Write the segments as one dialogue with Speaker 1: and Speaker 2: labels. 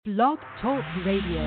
Speaker 1: Blog Talk Radio.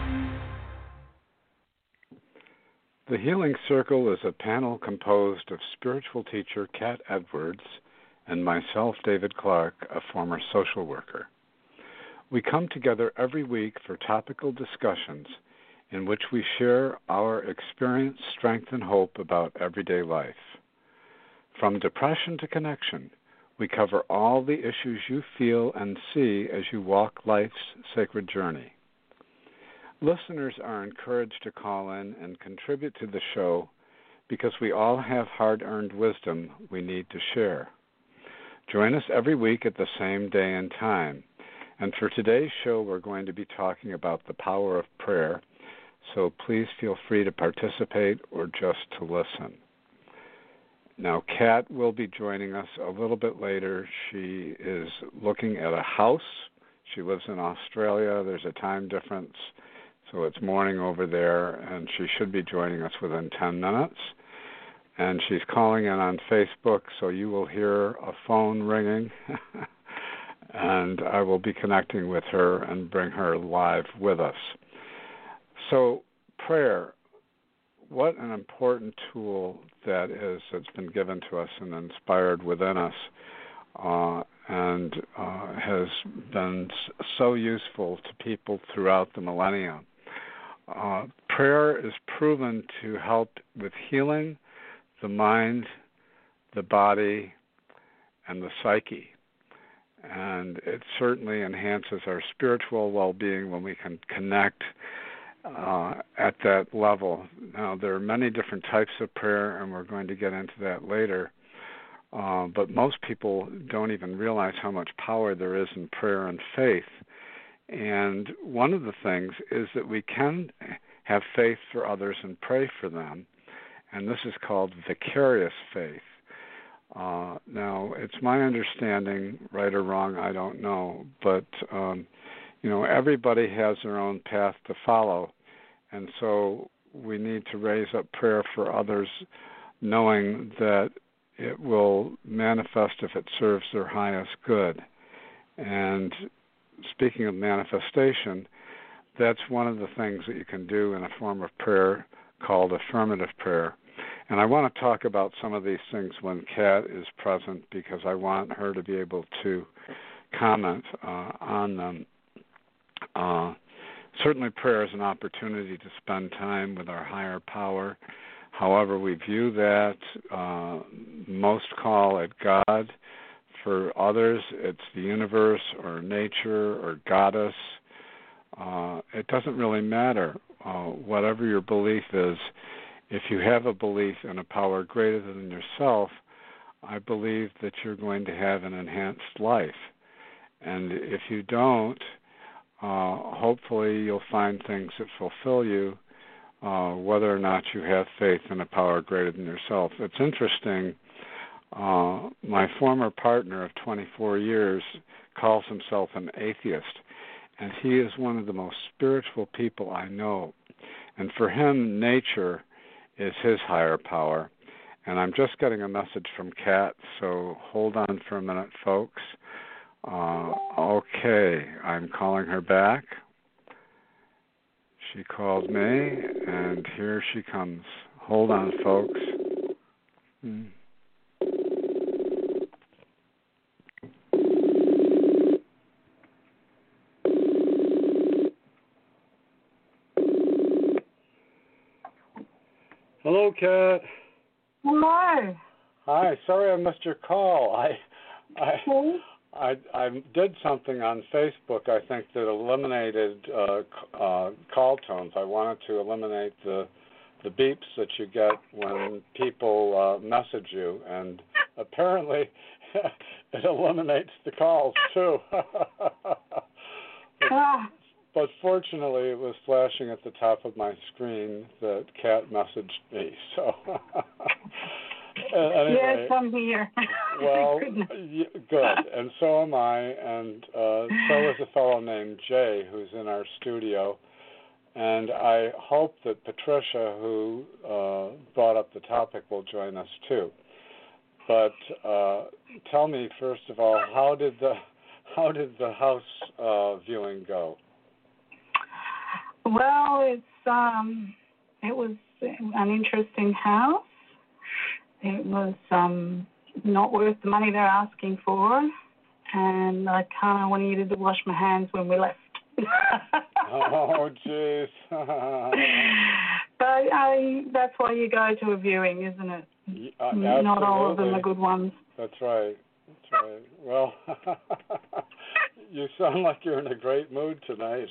Speaker 2: The Healing Circle is a panel composed of spiritual teacher Kat Edwards and myself, David Clark, a former social worker. We come together every week for topical discussions in which we share our experience, strength, and hope about everyday life. From depression to connection, we cover all the issues you feel and see as you walk life's sacred journey. Listeners are encouraged to call in and contribute to the show because we all have hard-earned wisdom we need to share. Join us every week at the same day and time. And for today's show, we're going to be talking about the power of prayer, so please feel free to participate or just to listen. Now, Kat will be joining us a little bit later. She is looking at a house. She lives in Australia. There's a time difference, so it's morning over there, and she should be joining us within 10 minutes. And she's calling in on Facebook, so you will hear a phone ringing, and I will be connecting with her and bring her live with us. So, prayer. What an important tool that is that's been given to us and inspired within us and has been so useful to people throughout the millennia. Prayer is proven to help with healing the mind, the body, and the psyche. And it certainly enhances our spiritual well-being when we can connect at that level. Now, there are many different types of prayer, and we're going to get into that later. But most people don't even realize how much power there is in prayer and faith. And one of the things is that we can have faith for others and pray for them, and this is called vicarious faith. Now, it's my understanding, right or wrong, I don't know, but everybody has their own path to follow, and so we need to raise up prayer for others, knowing that it will manifest if it serves their highest good. And speaking of manifestation, that's one of the things that you can do in a form of prayer called affirmative prayer. And I want to talk about some of these things when Kat is present because I want her to be able to comment on them. Certainly prayer is an opportunity to spend time with our higher power. However we view that, most call it God. For others, it's the universe or nature or goddess. It doesn't really matter. Whatever your belief is, if you have a belief in a power greater than yourself, I believe that you're going to have an enhanced life. And if you don't, hopefully you'll find things that fulfill you, whether or not you have faith in a power greater than yourself. It's interesting. My former partner of 24 years calls himself an atheist, and he is one of the most spiritual people I know. And for him, nature is his higher power. And I'm just getting a message from Kat, so hold on for a minute, folks. Okay, I'm calling her back. She called me, and here she comes. Hold on, folks. Hello, Kat.
Speaker 3: Hello.
Speaker 2: Hi. Sorry I missed your call. I did something on Facebook, I think, that eliminated call tones. I wanted to eliminate the beeps that you get when people message you, and apparently it eliminates the calls too. But fortunately, it was flashing at the top of my screen that Kat messaged me. So anyway,
Speaker 3: yes, I'm here.
Speaker 2: Well, good, and so am I, and so is a fellow named Jay who's in our studio. And I hope that Patricia, who brought up the topic, will join us too. But tell me, first of all, how did the house viewing go?
Speaker 3: Well, it was an interesting house. It was not worth the money they're asking for, and I kind of needed to wash my hands when we left.
Speaker 2: Oh, jeez.
Speaker 3: But that's why you go to a viewing, isn't it? Not all of them are good ones.
Speaker 2: That's right. Well, you sound like you're in a great mood tonight.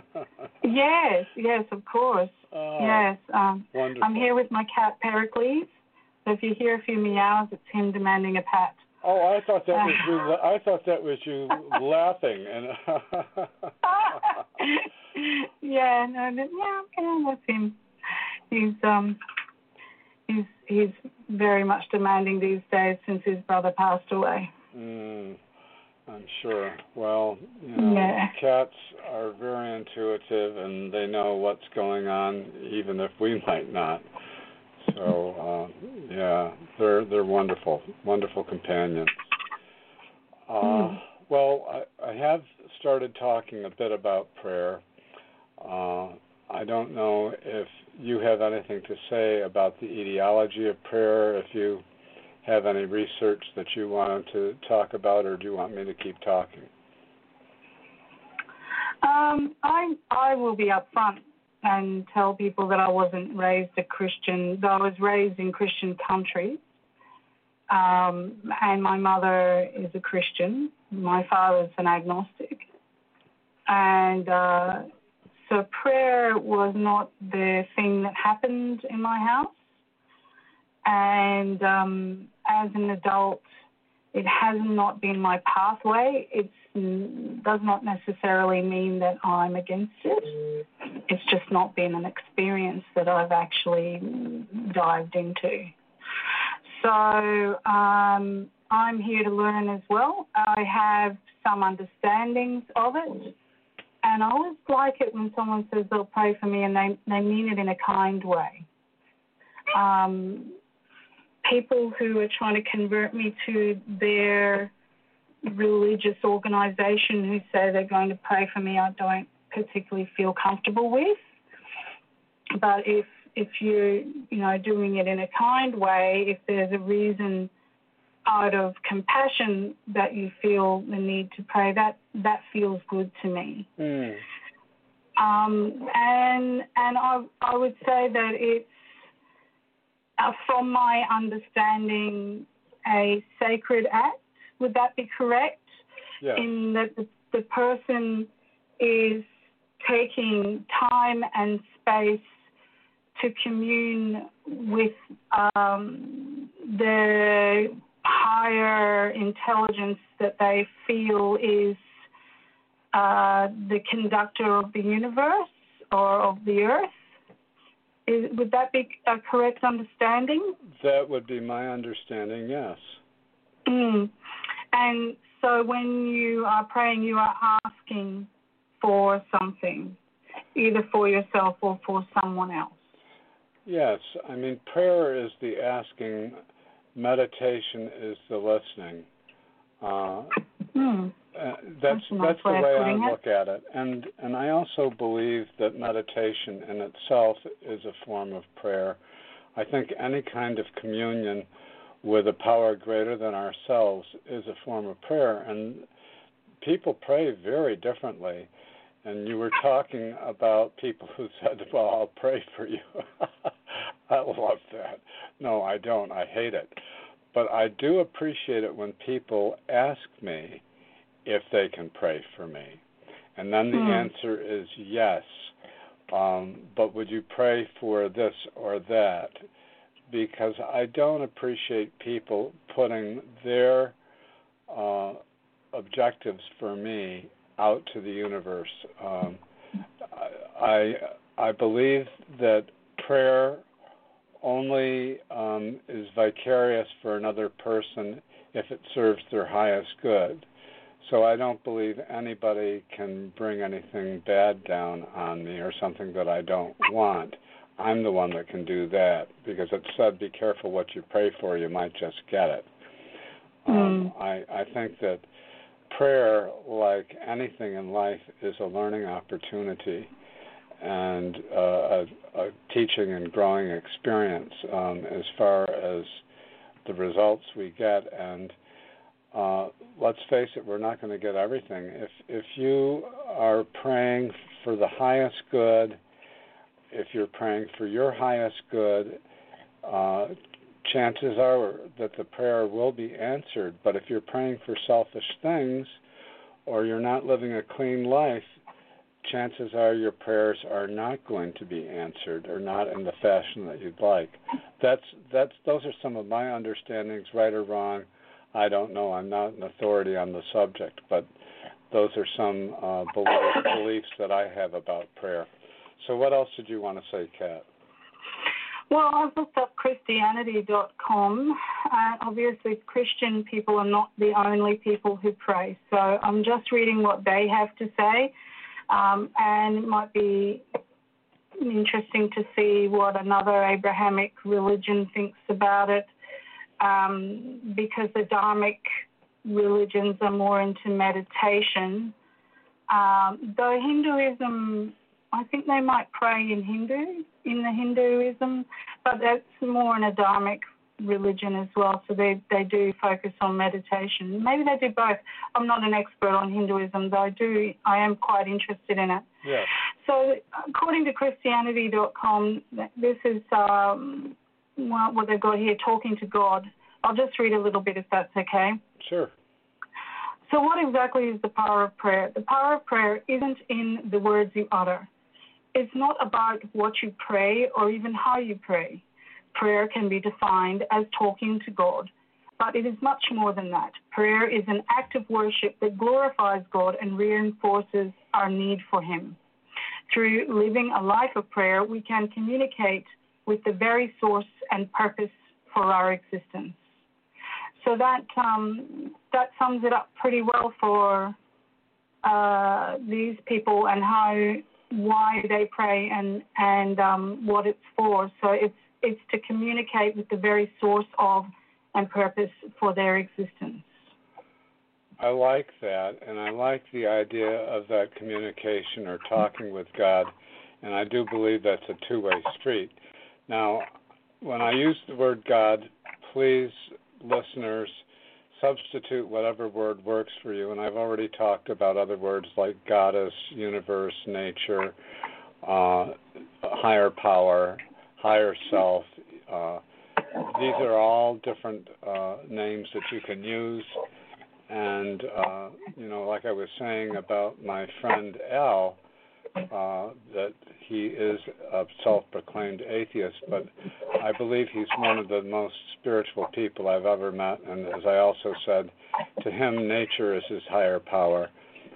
Speaker 3: Yes, of course.
Speaker 2: Oh,
Speaker 3: yes.
Speaker 2: Wonderful.
Speaker 3: I'm here with my cat, Pericles. So if you hear a few meows, it's him demanding a pat.
Speaker 2: Oh, I thought that was you. I thought that was you laughing. And that's him. He's very much demanding these days since his brother passed away. I'm sure. Well, Cats are very intuitive and they know what's going on, even if we might not. So, they're wonderful, wonderful companions. Well, I have started talking a bit about prayer. I don't know if you have anything to say about the etiology of prayer, if you have any research that you wanted to talk about, or do you want me to keep talking?
Speaker 3: I will be upfront and tell people that I wasn't raised a Christian, though I was raised in Christian countries. And my mother is a Christian. My father's an agnostic. And so prayer was not the thing that happened in my house. And as an adult, it has not been my pathway. It does not necessarily mean that I'm against it. It's just not been an experience that I've actually dived into. So I'm here to learn as well. I have some understandings of it. And I always like it when someone says they'll pray for me and they mean it in a kind way. People who are trying to convert me to their religious organization who say they're going to pray for me, I don't particularly feel comfortable with. But if you're, doing it in a kind way, if there's a reason out of compassion that you feel the need to pray, that feels good to me. And I would say that it's, from my understanding, a sacred act. Would that be correct?
Speaker 2: Yeah.
Speaker 3: In that the person is taking time and space to commune with the higher intelligence that they feel is the conductor of the universe or of the earth. Would that be a correct understanding?
Speaker 2: That would be my understanding, yes.
Speaker 3: And so when you are praying, you are asking for something, either for yourself or for someone else.
Speaker 2: Yes, I mean, prayer is the asking, meditation is the listening. That's the way I look at it. And I also believe that meditation in itself is a form of prayer. I think any kind of communion with a power greater than ourselves is a form of prayer. And people pray very differently. And you were talking about people who said, well, I'll pray for you. I love that. No, I don't. I hate it. But I do appreciate it when people ask me if they can pray for me. And then the answer is yes. But would you pray for this or that? Because I don't appreciate people putting their objectives for me out to the universe. I believe that prayer only is vicarious for another person if it serves their highest good. So I don't believe anybody can bring anything bad down on me or something that I don't want. I'm the one that can do that because it said, be careful what you pray for, you might just get it. I think that prayer, like anything in life, is a learning opportunity. and a teaching and growing experience as far as the results we get. And let's face it, we're not going to get everything. If you are praying for the highest good, if you're praying for your highest good, chances are that the prayer will be answered. But if you're praying for selfish things, or you're not living a clean life, chances are your prayers are not going to be answered, or not in the fashion that you'd like. Those are some of my understandings, right or wrong. I don't know. I'm not an authority on the subject, but those are some beliefs that I have about prayer. So what else did you want to say, Kat?
Speaker 3: Well, I've looked up Christianity.com. Obviously, Christian people are not the only people who pray. So I'm just reading what they have to say. And it might be interesting to see what another Abrahamic religion thinks about it, because the Dharmic religions are more into meditation. Though Hinduism, I think they might pray in the Hinduism, but that's more in a Dharmic religion as well, so they do focus on meditation. Maybe they do both. I'm not an expert on Hinduism, though I am quite interested in it.
Speaker 2: Yeah.
Speaker 3: So according to Christianity.com, this is what they've got here, talking to God. I'll just read a little bit if that's okay.
Speaker 2: Sure.
Speaker 3: So what exactly is the power of prayer? The power of prayer isn't in the words you utter. It's not about what you pray or even how you pray. Prayer can be defined as talking to God, but it is much more than that. Prayer is an act of worship that glorifies God and reinforces our need for Him. Through living a life of prayer, we can communicate with the very source and purpose for our existence. So that sums it up pretty well for these people and why they pray and what it's for. So it's to communicate with the very source of and purpose for their existence.
Speaker 2: I like that, and I like the idea of that communication or talking with God, and I do believe that's a two-way street. Now, when I use the word God, please, listeners, substitute whatever word works for you, and I've already talked about other words like goddess, universe, nature, higher power, higher self. These are all different names that you can use. And, like I was saying about my friend Al, that he is a self-proclaimed atheist, but I believe he's one of the most spiritual people I've ever met. And as I also said, to him, nature is his higher power.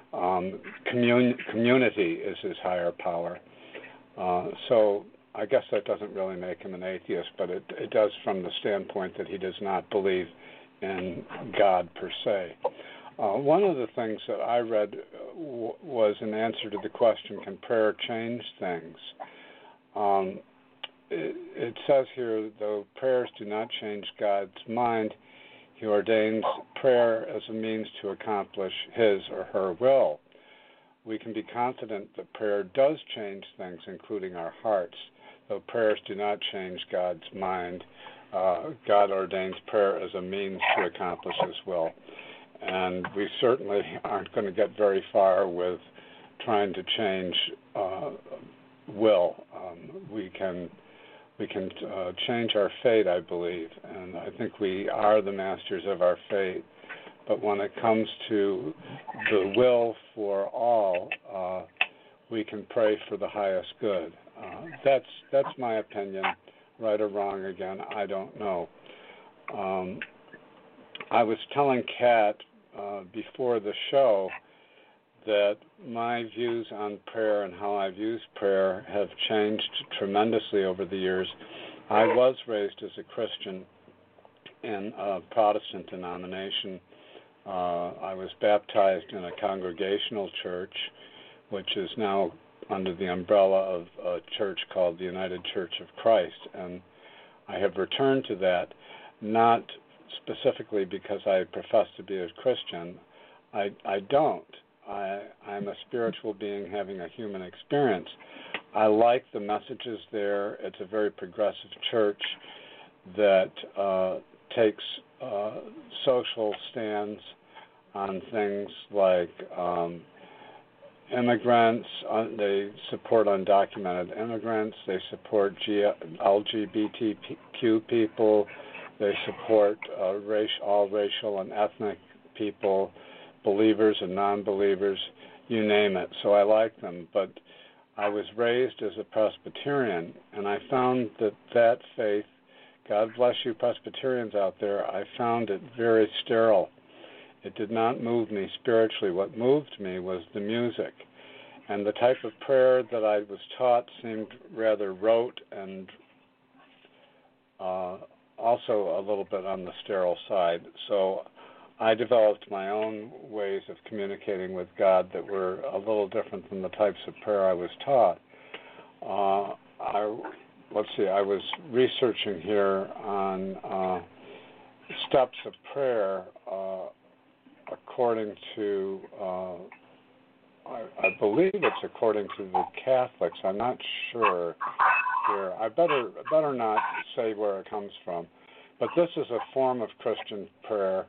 Speaker 2: Community is his higher power. So I guess that doesn't really make him an atheist, but it does from the standpoint that he does not believe in God per se. One of the things that I read was an answer to the question, can prayer change things? It says here, though prayers do not change God's mind, He ordains prayer as a means to accomplish His or her will. We can be confident that prayer does change things, including our hearts. Though prayers do not change God's mind, God ordains prayer as a means to accomplish His will. And we certainly aren't going to get very far with trying to change will. We can change our fate, I believe, and I think we are the masters of our fate. But when it comes to the will for all, we can pray for the highest good. That's my opinion. Right or wrong, again, I don't know. I was telling Kat before the show that my views on prayer and how I've used prayer have changed tremendously over the years. I was raised as a Christian in a Protestant denomination. I was baptized in a congregational church, which is now under the umbrella of a church called the United Church of Christ. And I have returned to that, not specifically because I profess to be a Christian. I don't. I'm a spiritual being having a human experience. I like the messages there. It's a very progressive church that takes social stands on things like immigrants. They support undocumented immigrants. They support LGBTQ people. They support all racial and ethnic people, believers and non-believers, you name it. So I like them. But I was raised as a Presbyterian, and I found that faith, God bless you Presbyterians out there, I found it very sterile. It did not move me spiritually. What moved me was the music. And the type of prayer that I was taught seemed rather rote and also a little bit on the sterile side. So I developed my own ways of communicating with God that were a little different than the types of prayer I was taught. I was researching here on steps of prayer according to, I believe it's according to the Catholics. I'm not sure here. I better not say where it comes from. But this is a form of Christian prayer.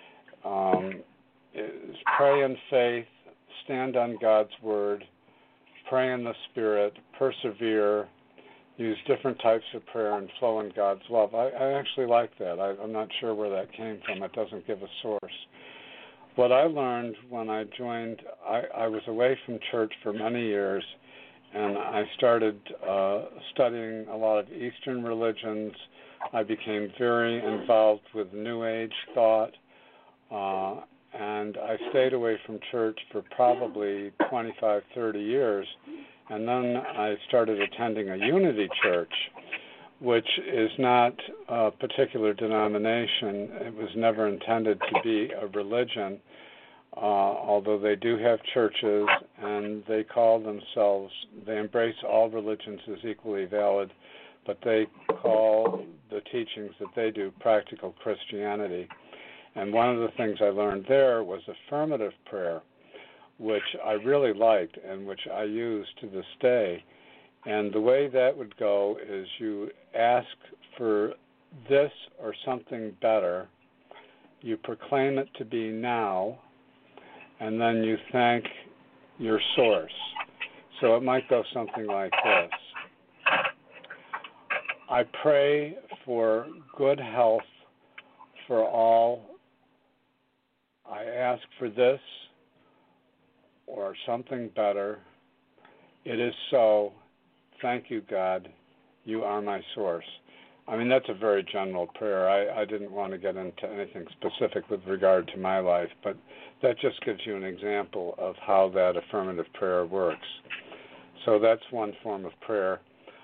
Speaker 2: Pray in faith, stand on God's word, pray in the Spirit, persevere, use different types of prayer, and flow in God's love. I actually like that. I'm not sure where that came from. It doesn't give a source. What I learned when I joined, I was away from church for many years, and I started studying a lot of Eastern religions. I became very involved with New Age thought, and I stayed away from church for probably 25, 30 years, and then I started attending a Unity Church, which is not a particular denomination. It was never intended to be a religion, although they do have churches, and they embrace all religions as equally valid, but they call the teachings that they do practical Christianity. And one of the things I learned there was affirmative prayer, which I really liked and which I use to this day. And the way that would go is you ask for this or something better, you proclaim it to be now, and then you thank your source. So it might go something like this. I pray for good health for all. I ask for this or something better. It is so. Thank you, God. You are my source. I mean, that's a very general prayer. I didn't want to get into anything specific with regard to my life, but that just gives you an example of how that affirmative prayer works. So that's one form of prayer.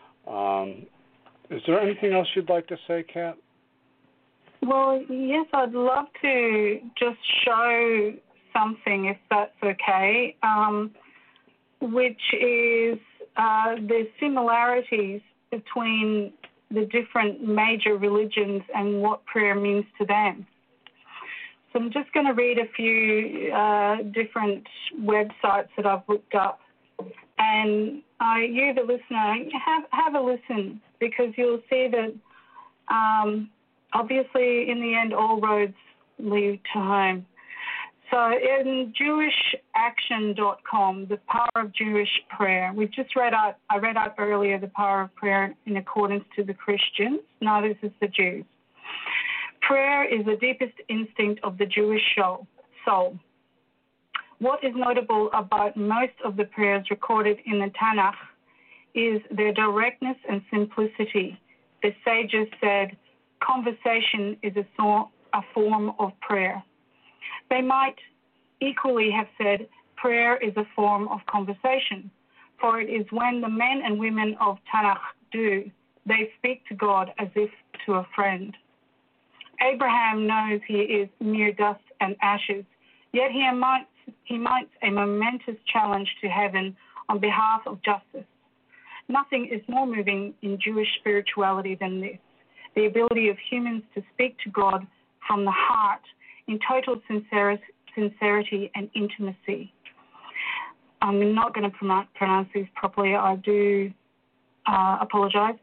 Speaker 2: Is there anything else you'd like to say, Kat?
Speaker 3: Well, yes, I'd love to just show something, if that's okay, which is the similarities between the different major religions and what prayer means to them. So I'm just going to read a few different websites that I've looked up. And you, the listener, have a listen, because you'll see that obviously in the end all roads lead to home. So in JewishAction.com, the power of Jewish prayer, I read out earlier the power of prayer in accordance to the Christians. Now this is the Jews. Prayer is the deepest instinct of the Jewish soul. What is notable about most of the prayers recorded in the Tanakh is their directness and simplicity. The sages said, conversation is a form of prayer. They might equally have said, prayer is a form of conversation, for it is when the men and women of Tanakh do, they speak to God as if to a friend. Abraham knows he is mere dust and ashes, yet he mounts a momentous challenge to heaven on behalf of justice. Nothing is more moving in Jewish spirituality than this, the ability of humans to speak to God from the heart in total sincerity and intimacy. I'm not going to pronounce these properly. I do apologize.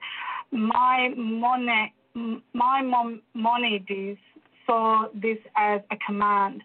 Speaker 3: Maimonides saw this as a command.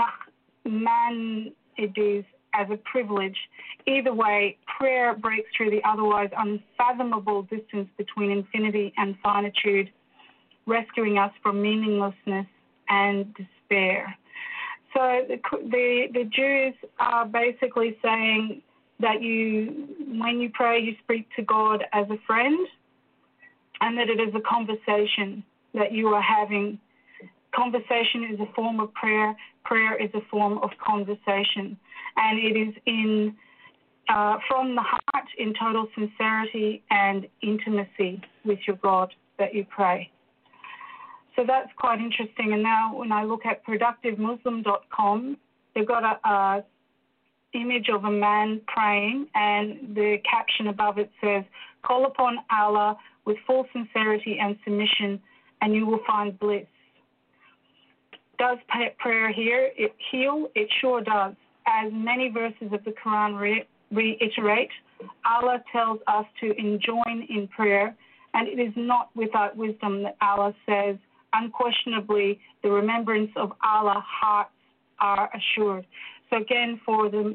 Speaker 3: Nachmanides as a privilege. Either way, prayer breaks through the otherwise unfathomable distance between infinity and finitude, rescuing us from meaninglessness and despair. So the Jews are basically saying that when you pray, you speak to God as a friend, and that it is a conversation that you are having. Conversation is a form of prayer. Prayer is a form of conversation. And it is from the heart, in total sincerity and intimacy with your God that you pray. So that's quite interesting. And now when I look at productivemuslim.com, they've got a image of a man praying, and the caption above it says, "Call upon Allah with full sincerity and submission, and you will find bliss." Does prayer heal? It sure does. As many verses of the Quran reiterate, Allah tells us to enjoin in prayer, and it is not without wisdom that Allah says, unquestionably, the remembrance of Allah hearts are assured. So again, for the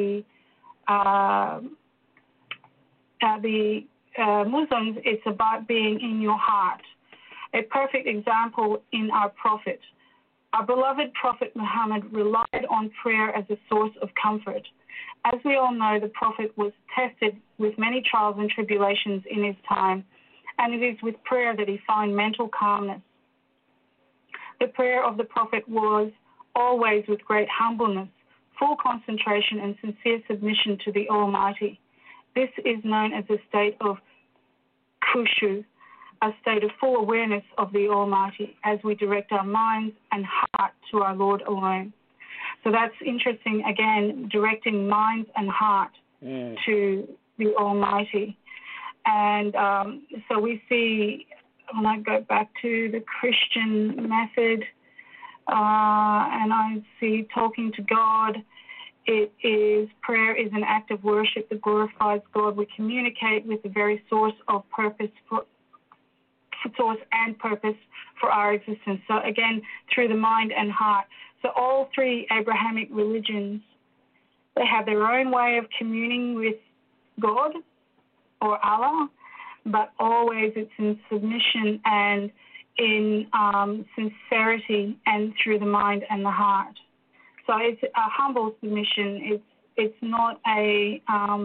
Speaker 3: Muslims, it's about being in your heart. A perfect example in our Prophet. Our beloved Prophet Muhammad relied on prayer as a source of comfort. As we all know, the Prophet was tested with many trials and tribulations in his time, and it is with prayer that he found mental calmness. The prayer of the Prophet was always with great humbleness, full concentration and sincere submission to the Almighty. This is known as a state of khushu, a state of full awareness of the Almighty as we direct our minds and heart to our Lord alone. So that's interesting, again, directing minds and heart to the Almighty. And so we see, when I go back to the Christian method, and I see talking to God, prayer is an act of worship that glorifies God. We communicate with the very source and purpose for our existence. So again, through the mind and heart. So all three Abrahamic religions, they have their own way of communing with God or Allah, but always it's in submission and in sincerity and through the mind and the heart. So it's a humble submission. It's not a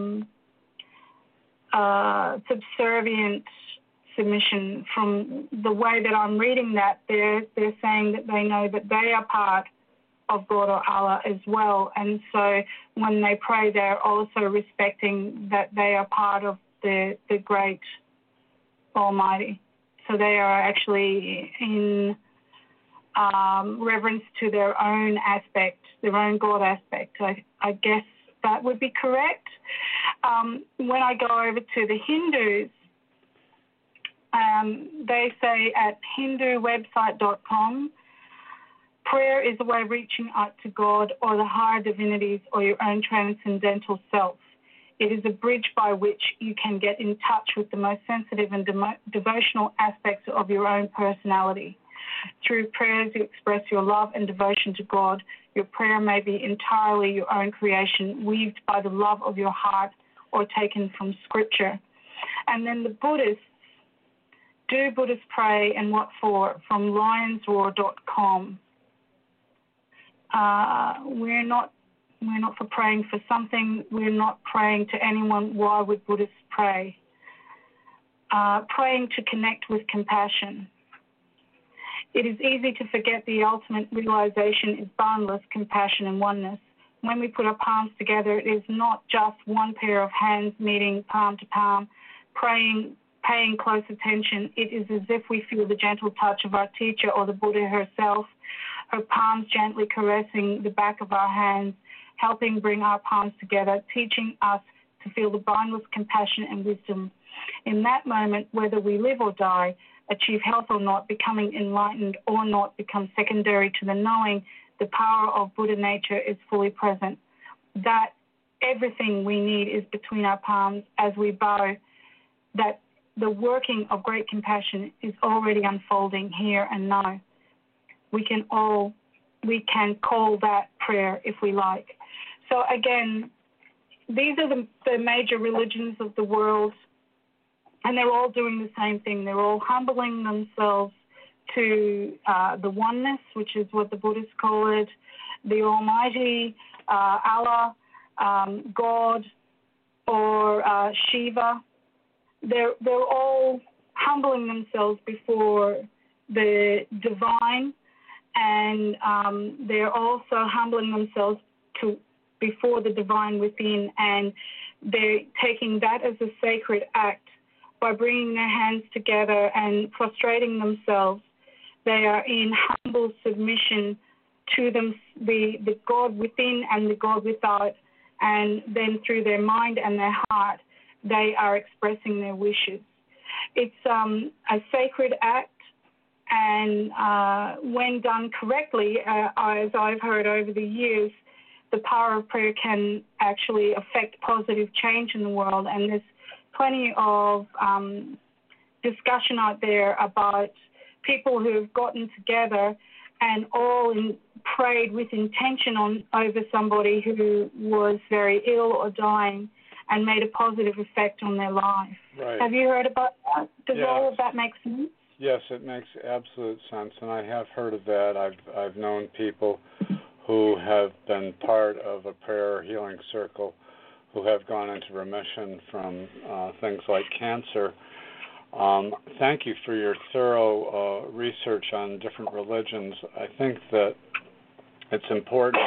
Speaker 3: subservient submission. From the way that I'm reading that, they're saying that they know that they are part of God or Allah as well. And so when they pray, they're also respecting that they are part of the great Almighty. So they are actually in reverence to their own aspect, their own God aspect. I guess that would be correct. When I go over to the Hindus, they say at hinduwebsite.com, prayer is a way of reaching out to God or the higher divinities or your own transcendental self. It is a bridge by which you can get in touch with the most sensitive and devotional aspects of your own personality. Through prayers, you express your love and devotion to God. Your prayer may be entirely your own creation, weaved by the love of your heart or taken from Scripture. And then the Buddhists, do Buddhists pray and what for? From lionsroar.com. We're not for praying for something. We're not praying to anyone. Why would Buddhists pray? Praying to connect with compassion. It is easy to forget the ultimate realization is boundless compassion and oneness. When we put our palms together, it is not just one pair of hands meeting palm to palm, paying close attention. It is as if we feel the gentle touch of our teacher or the Buddha herself, her palms gently caressing the back of our hands, helping bring our palms together, teaching us to feel the boundless compassion and wisdom. In that moment, whether we live or die, achieve health or not, becoming enlightened or not, become secondary to the knowing, the power of Buddha nature is fully present. That everything we need is between our palms as we bow, that the working of great compassion is already unfolding here and now. We can call that prayer if we like. So again, these are the major religions of the world, and they're all doing the same thing. They're all humbling themselves to the oneness, which is what the Buddhists call it, the Almighty, Allah, God, or Shiva. They're all humbling themselves before the divine, and they're also humbling themselves before the divine within, and they're taking that as a sacred act by bringing their hands together and prostrating themselves. They are in humble submission to them, the God within and the God without, and then through their mind and their heart, they are expressing their wishes. It's a sacred act, and when done correctly, as I've heard over the years, the power of prayer can actually affect positive change in the world, and there's plenty of discussion out there about people who have gotten together and all prayed with intention over somebody who was very ill or dying and made a positive effect on their life.
Speaker 2: Right.
Speaker 3: Have you heard about that? Does
Speaker 2: Yes.
Speaker 3: all of that make sense?
Speaker 2: Yes, it makes absolute sense, and I have heard of that. I've known people who have been part of a prayer healing circle who have gone into remission from things like cancer. Thank you for your thorough research on different religions. I think that it's important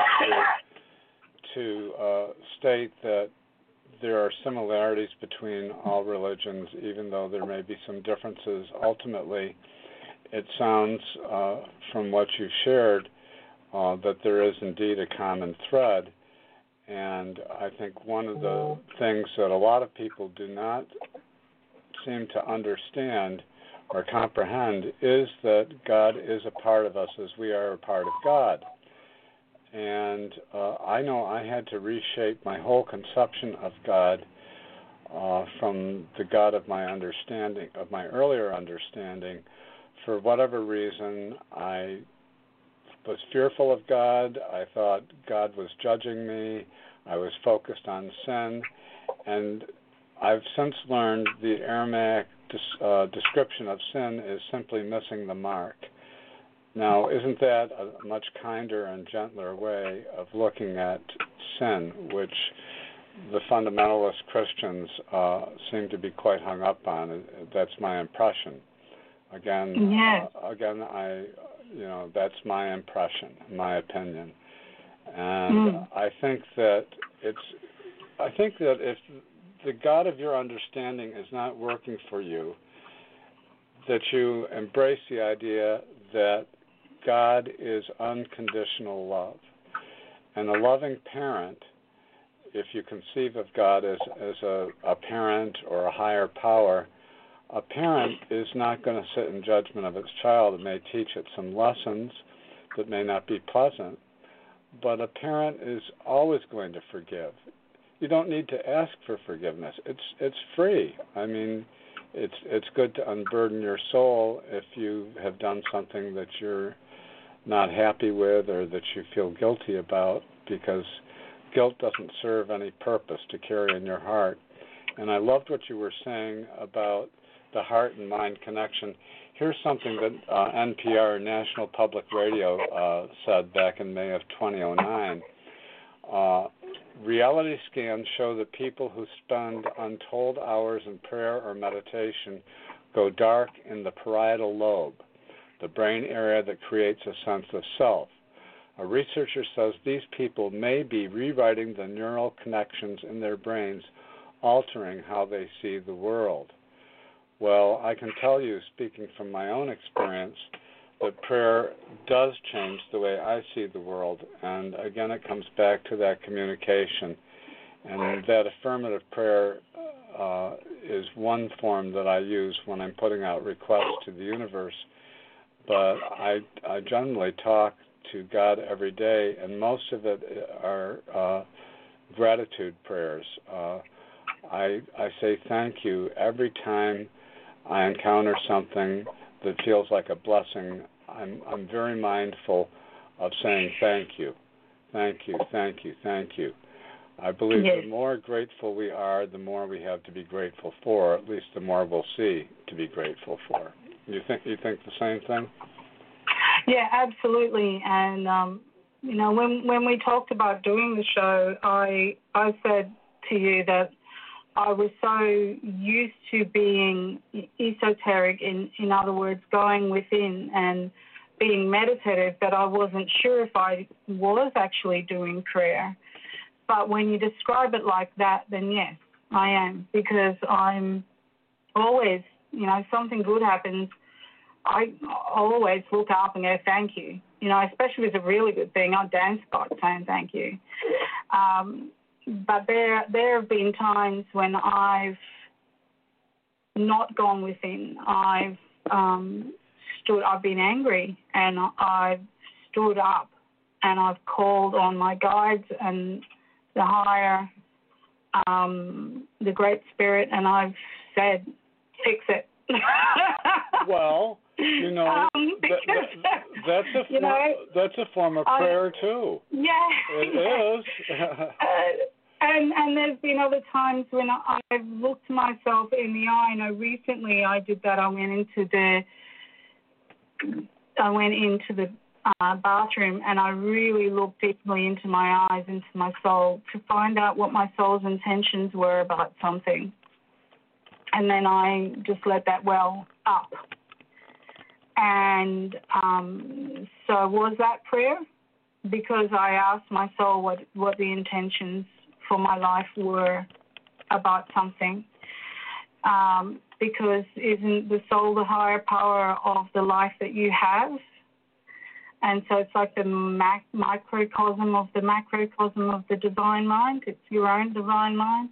Speaker 2: to state that there are similarities between all religions, even though there may be some differences. Ultimately, it sounds from what you shared that there is indeed a common thread. And I think one of the things that a lot of people do not seem to understand or comprehend is that God is a part of us as we are a part of God. And I know I had to reshape my whole conception of God from the God of my understanding, of my earlier understanding. For whatever reason, I was fearful of God. I thought God was judging me. I was focused on sin. And I've since learned the Aramaic description of sin is simply missing the mark. Now, isn't that a much kinder and gentler way of looking at sin, which the fundamentalist Christians seem to be quite hung up on? That's my impression. Again,
Speaker 3: yes.
Speaker 2: That's my impression, my opinion, and I think that if the God of your understanding is not working for you, that you embrace the idea that God is unconditional love. And a loving parent, if you conceive of God as a parent or a higher power, a parent is not going to sit in judgment of its child. It may teach it some lessons that may not be pleasant, but a parent is always going to forgive. You don't need to ask for forgiveness. It's free. I mean, it's good to unburden your soul if you have done something that you're not happy with or that you feel guilty about, because guilt doesn't serve any purpose to carry in your heart. And I loved what you were saying about the heart and mind connection. Here's something that NPR, National Public Radio, said back in May of 2009. Reality scans show that people who spend untold hours in prayer or meditation go dark in the parietal lobe, the brain area that creates a sense of self. A researcher says these people may be rewriting the neural connections in their brains, altering how they see the world. Well, I can tell you, speaking from my own experience, that prayer does change the way I see the world. And again, it comes back to that communication. And that affirmative prayer is one form that I use when I'm putting out requests to the universe. But I generally talk to God every day, and most of it are gratitude prayers. I say thank you every time I encounter something that feels like a blessing. I'm very mindful of saying thank you, thank you, thank you, thank you. I believe the more grateful we are, the more we have to be grateful for. At least the more we'll see to be grateful for. You think the same thing?
Speaker 3: Yeah, absolutely. And when we talked about doing the show, I said to you that I was so used to being esoteric, in other words, going within and being meditative, that I wasn't sure if I was actually doing prayer. But when you describe it like that, then yes, I am, because I'm always, something good happens, I always look up and go, thank you. Especially if it's a really good thing, I dance by saying thank you. But there have been times when I've not gone within. I've been angry, and I've stood up, and I've called on my guides and the higher, the Great Spirit, and I've said, fix it.
Speaker 2: Well, that's a form of prayer too.
Speaker 3: Yeah,
Speaker 2: it is.
Speaker 3: And there's been other times when I've looked myself in the eye. Recently I did that. I went into the bathroom, and I really looked deeply into my eyes, into my soul, to find out what my soul's intentions were about something. And then I just let that well up. And so was that prayer? Because I asked my soul what the intentions for my life were about something. Because isn't the soul the higher power of the life that you have? And so it's like the microcosm of the macrocosm of the divine mind. It's your own divine mind.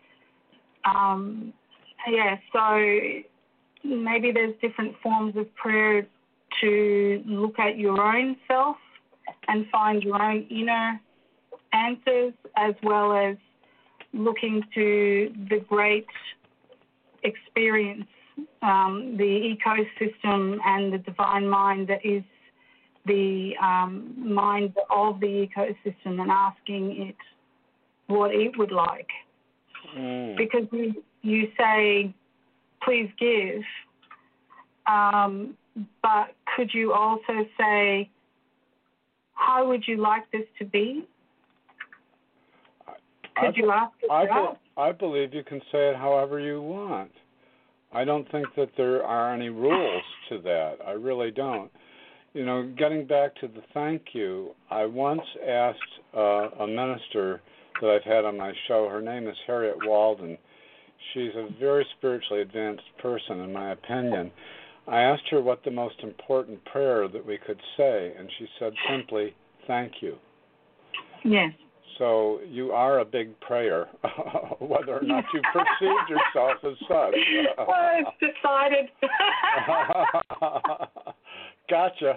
Speaker 3: So maybe there's different forms of prayer to look at your own self and find your own inner answers, as well as looking to the great experience, the ecosystem and the divine mind that is the mind of the ecosystem, and asking it what it would like. Because you say, please give, but could you also say, how would you like this to be? Could you ask it that?
Speaker 2: I believe you can say it however you want. I don't think that there are any rules to that. I really don't. Getting back to the thank you, I once asked a minister that I've had on my show. Her name is Harriet Walden. She's a very spiritually advanced person, in my opinion. I asked her what the most important prayer that we could say, and she said simply, thank you.
Speaker 3: Yes.
Speaker 2: So you are a big prayer, whether or not you perceive yourself as such.
Speaker 3: It's decided.
Speaker 2: Gotcha.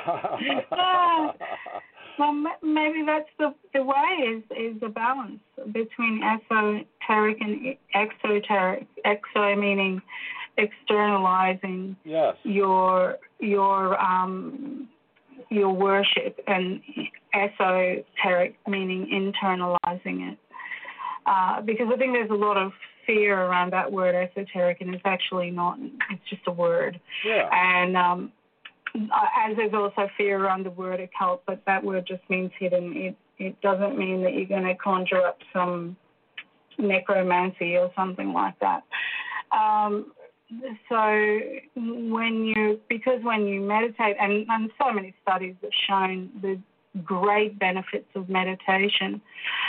Speaker 3: Well, maybe that's the way is the balance between esoteric and exoteric. Exo meaning externalizing your worship, and esoteric meaning internalizing it. Because I think there's a lot of fear around that word esoteric, and it's actually not. It's just a word.
Speaker 2: Yeah.
Speaker 3: And as there's also fear around the word occult, but that word just means hidden. It doesn't mean that you're going to conjure up some necromancy or something like that. So when you meditate, and so many studies have shown the great benefits of meditation.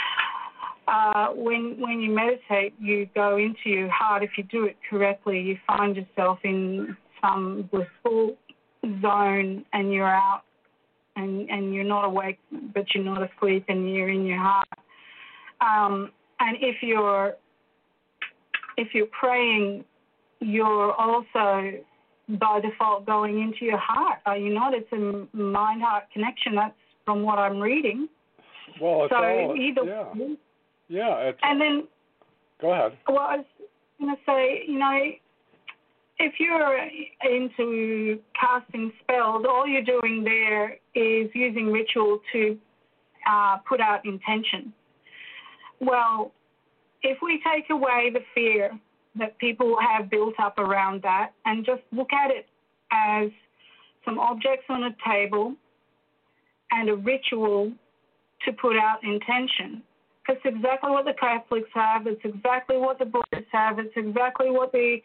Speaker 3: When you meditate, you go into your heart. If you do it correctly, you find yourself in some blissful zone, and you're out, and you're not awake, but you're not asleep, and you're in your heart. And if you're praying, you're also by default going into your heart, are you not? It's a mind-heart connection. That's from what I'm reading.
Speaker 2: Well, it's
Speaker 3: so
Speaker 2: all,
Speaker 3: either
Speaker 2: yeah. Yeah.
Speaker 3: And then,
Speaker 2: go ahead.
Speaker 3: well, I was going to say, if you're into casting spells, all you're doing there is using ritual to put out intention. Well, if we take away the fear that people have built up around that and just look at it as some objects on a table and a ritual to put out intention, because it's exactly what the Catholics have, it's exactly what the Buddhists have, it's exactly what the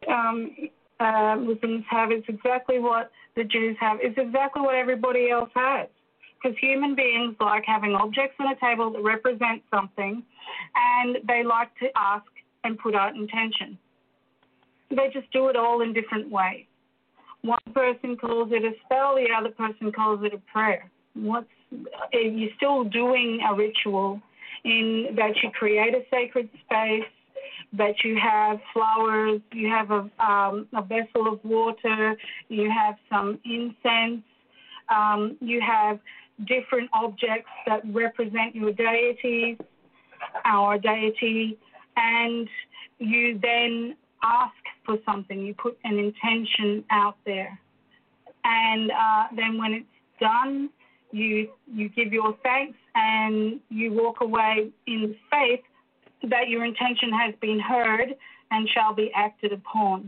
Speaker 3: Muslims have, it's exactly what the Jews have, it's exactly what everybody else has. Because human beings like having objects on a table that represent something, and they like to ask and put out intention. They just do it all in different ways. One person calls it a spell, the other person calls it a prayer. You're still doing a ritual in that you create a sacred space, that you have flowers, you have a vessel of water, you have some incense, you have different objects that represent your deities, our deity, and you then ask for something. You put an intention out there. And then when it's done, you give your thanks and you walk away in faith that your intention has been heard and shall be acted upon.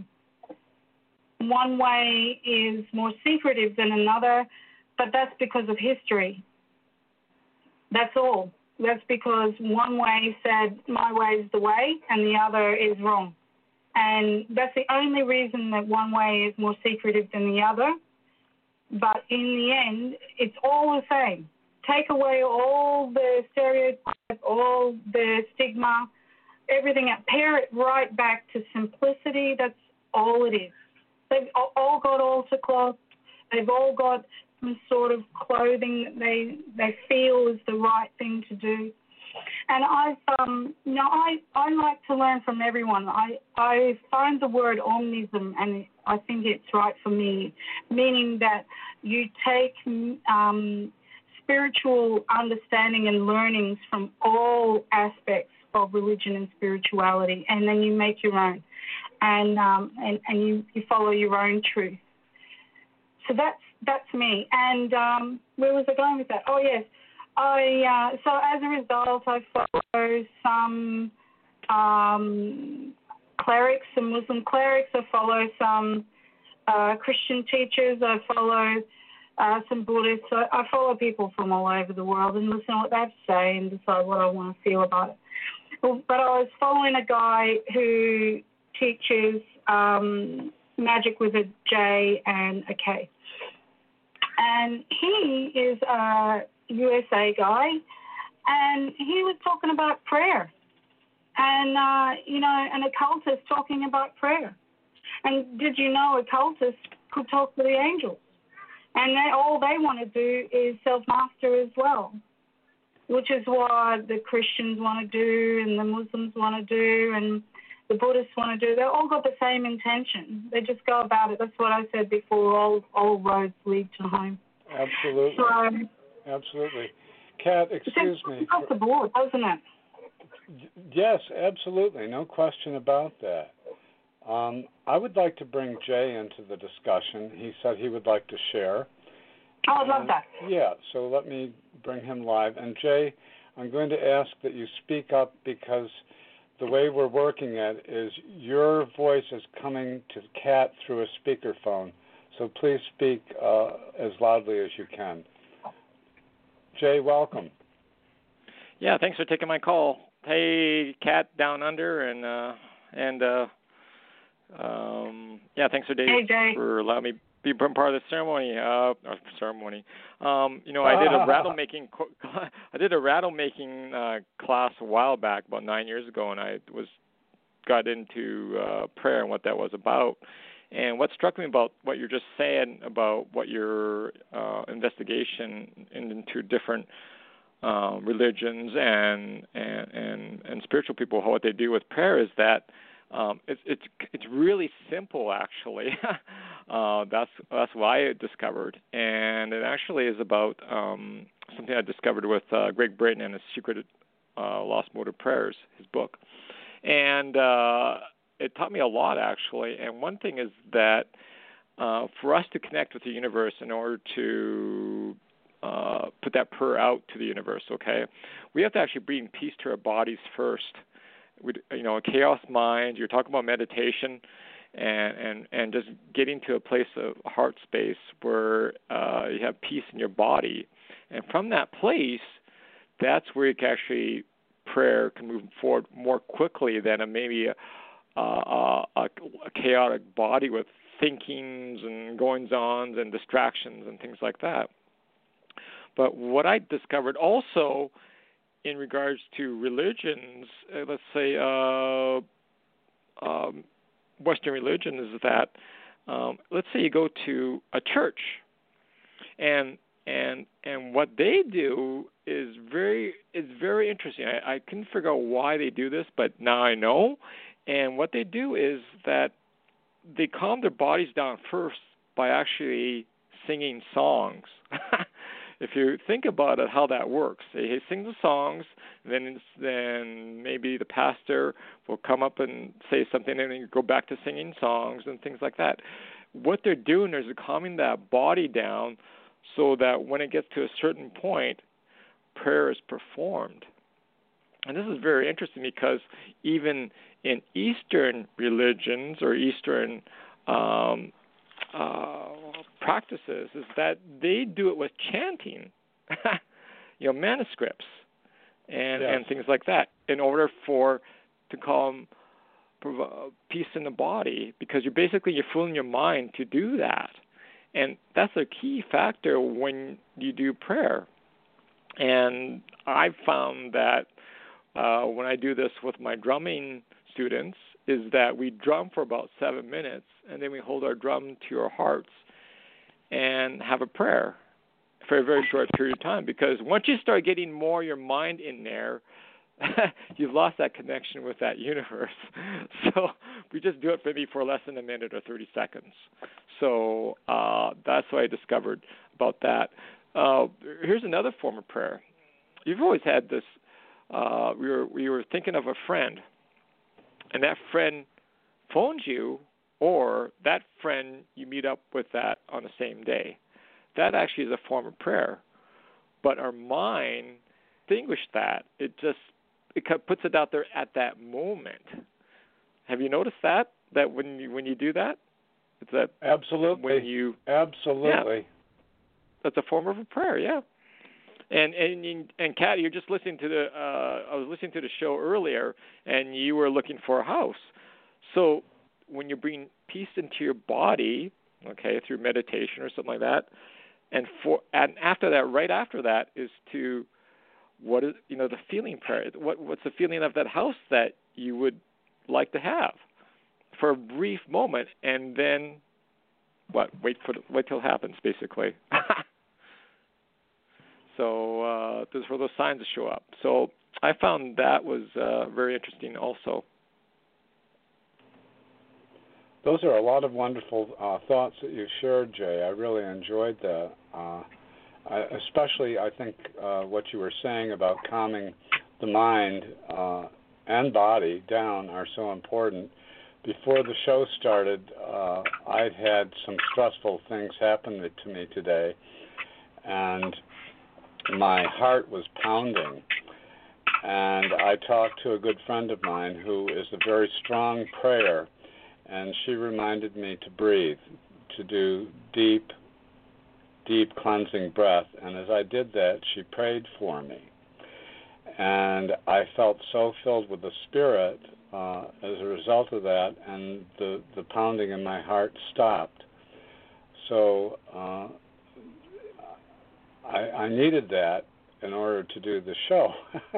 Speaker 3: One way is more secretive than another, but that's because of history. That's all. That's because one way said, my way is the way, and the other is wrong. And that's the only reason that one way is more secretive than the other. But in the end, it's all the same. Take away all the stereotypes, all the stigma, everything, and pare it right back to simplicity. That's all it is. They've all got altar cloth. They've all got some sort of clothing that they feel is the right thing to do. And I like to learn from everyone. I find the word omnism, and I think it's right for me, meaning that you take spiritual understanding and learnings from all aspects of religion and spirituality, and then you make your own, and you follow your own truth. So that's me. And where was I going with that? Oh, yes. So as a result, I follow some clerics, some Muslim clerics. I follow some Christian teachers. I follow some Buddhists. So I follow people from all over the world and listen to what they have to say and decide what I want to feel about it. But I was following a guy who teaches magic with a J and a K. And he is a USA guy, and he was talking about prayer. And, an occultist talking about prayer. And did you know occultists could talk to the angels? And all they want to do is self-master as well, which is what the Christians want to do and the Muslims want to do and the Buddhists want to do. They've all got the same intention. They just go about it. That's what I said before, all roads lead to home.
Speaker 2: Absolutely. Absolutely. Kat, excuse me.
Speaker 3: It's off the board, doesn't it?
Speaker 2: Yes, absolutely. No question about that. I would like to bring Jay into the discussion. He said he would like to share.
Speaker 3: Oh, I'd love that.
Speaker 2: Yeah, so let me bring him live. And Jay, I'm going to ask that you speak up because the way we're working it is your voice is coming to Kat through a speakerphone. So please speak as loudly as you can. Jay, welcome.
Speaker 4: Yeah, thanks for taking my call. Hey, Kat down under, thanks for Dave for allowing me to be part of the ceremony. I did a rattle making class a while back, about 9 years ago, and I got into prayer and what that was about. And what struck me about what you're just saying about what your investigation into different religions and spiritual people, what they do with prayer is that it's really simple, actually. That's what I discovered, and it actually is about something I discovered with Greg Britton and his Secret Lost Mode of Prayers, his book. And it taught me a lot, actually. And one thing is that for us to connect with the universe in order to put that prayer out to the universe, okay, we have to actually bring peace to our bodies first. A chaos mind, you're talking about meditation and just getting to a place of heart space where you have peace in your body. And from that place, that's where you can actually, prayer can move forward more quickly than maybe a chaotic body with thinkings and goings-ons and distractions and things like that. But what I discovered also in regards to religions, let's say Western religion, is that let's say you go to a church, and what they do is very interesting. I couldn't figure out why they do this, but now I know. And what they do is that they calm their bodies down first by actually singing songs. If you think about it, how that works, they sing the songs, then maybe the pastor will come up and say something, and then you go back to singing songs and things like that. What they're doing is they're calming that body down so that when it gets to a certain point, prayer is performed. And this is very interesting because even in Eastern religions or Eastern practices, is that they do it with chanting, manuscripts and things like that, in order to calm peace in the body, because you're fooling your mind to do that, and that's a key factor when you do prayer. And I've found that when I do this with my drumming students, is that we drum for about 7 minutes, and then we hold our drum to our hearts and have a prayer for a very short period of time. Because once you start getting more your mind in there, you've lost that connection with that universe. So we just do it maybe for less than a minute or 30 seconds. So that's what I discovered about that. Here's another form of prayer. You've always had this, we were thinking of a friend, and that friend phones you, or that friend you meet up with that on the same day. That actually is a form of prayer. But our mind distinguished that. It puts it out there at that moment. Have you noticed that when you do that? It's that
Speaker 2: absolutely. Absolutely.
Speaker 4: Yeah, that's a form of a prayer, yeah. And Kat, you're just listening to I was listening to the show earlier, and you were looking for a house. So when you bring peace into your body, okay, through meditation or something like that, and after that, right after that, is to what is the feeling prayer? What's the feeling of that house that you would like to have for a brief moment, and then wait till it happens, basically. So there's for those signs to show up. So I found that was very interesting also.
Speaker 2: Those are a lot of wonderful thoughts that you shared, Jay. I really enjoyed that. Especially, I think, what you were saying about calming the mind and body down are so important. Before the show started, I'd had some stressful things happen to me today, and my heart was pounding. And I talked to a good friend of mine who is a very strong prayer, and she reminded me to breathe, to do deep cleansing breath. And as I did that, she prayed for me. And I felt so filled with the Spirit as a result of that, and the pounding in my heart stopped. So I needed that in order to do the show.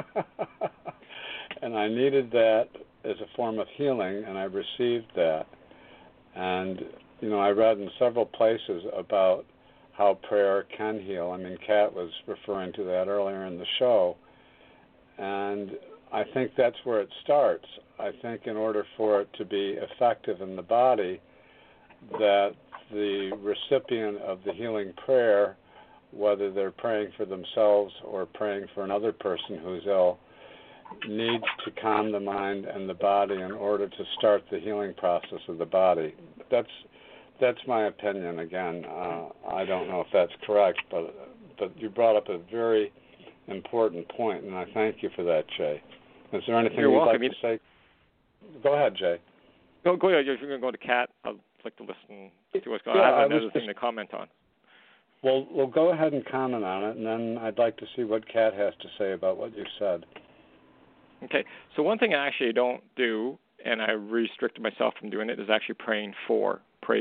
Speaker 2: And I needed that as a form of healing, and I received that. And, I read in several places about how prayer can heal. I mean, Kat was referring to that earlier in the show. And I think that's where it starts. I think in order for it to be effective in the body, that the recipient of the healing prayer, whether they're praying for themselves or praying for another person who's ill, needs to calm the mind and the body in order to start the healing process of the body. That's my opinion. Again, I don't know if that's correct, but you brought up a very important point, and I thank you for that, Jay. Is there anything you'd like to say? Go ahead, Jay.
Speaker 4: Go ahead. If you're going to go to Kat, I'd like to listen to what's going on. I have another thing to comment on.
Speaker 2: Well, we'll go ahead and comment on it, and then I'd like to see what Kat has to say about what you said.
Speaker 4: Okay. So one thing I actually don't do, and I restricted myself from doing it, is actually pray for.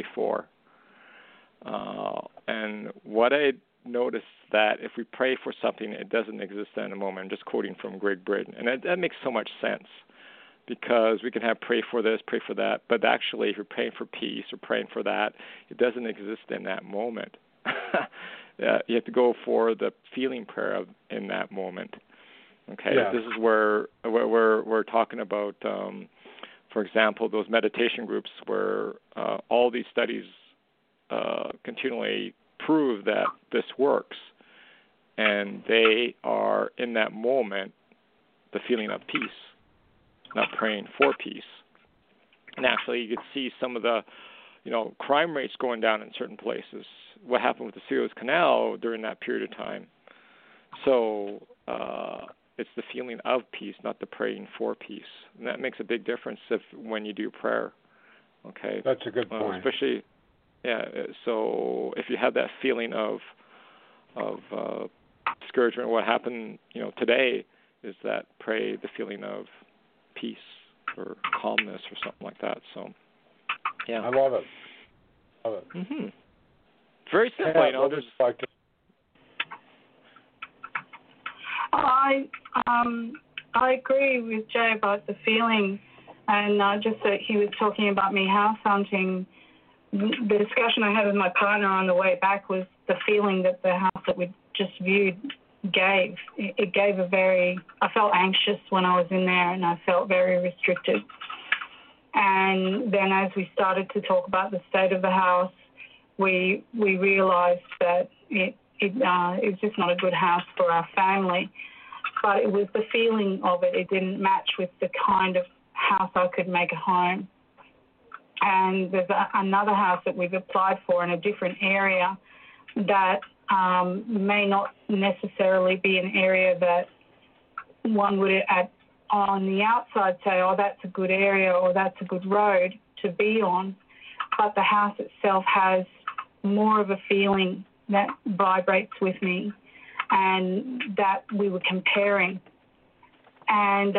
Speaker 4: And what I noticed that if we pray for something, it doesn't exist in a moment. I'm just quoting from Greg Braden. And that makes so much sense, because we can have pray for this, pray for that, but actually if you're praying for peace or praying for that, it doesn't exist in that moment. You have to go for the feeling prayer in that moment. Okay, yeah. This is where we're talking about, for example, those meditation groups where all these studies continually prove that this works, and they are in that moment the feeling of peace, not praying for peace. And actually, you could see some of the, crime rates going down in certain places. What happened with the Suez Canal during that period of time. So it's the feeling of peace, not the praying for peace, and that makes a big difference when you do prayer. Okay,
Speaker 2: that's a good point.
Speaker 4: Especially, so if you have that feeling of discouragement, what happened, today is that pray the feeling of peace or calmness or something like that. So, yeah,
Speaker 2: I love it.
Speaker 4: Mm-hmm. Very simple,
Speaker 3: I agree with Jay about the feeling, and just that he was talking about me house hunting. The discussion I had with my partner on the way back was the feeling that the house that we just viewed gave. It gave I felt anxious when I was in there, and I felt very restricted. And then as we started to talk about the state of the house, we realized that it's just not a good house for our family. But it was the feeling of it. It didn't match with the kind of house I could make a home. And there's another house that we've applied for in a different area that may not necessarily be an area that one would on the outside say, oh, that's a good area or that's a good road to be on. But the house itself has more of a feeling that vibrates with me, and that we were comparing. And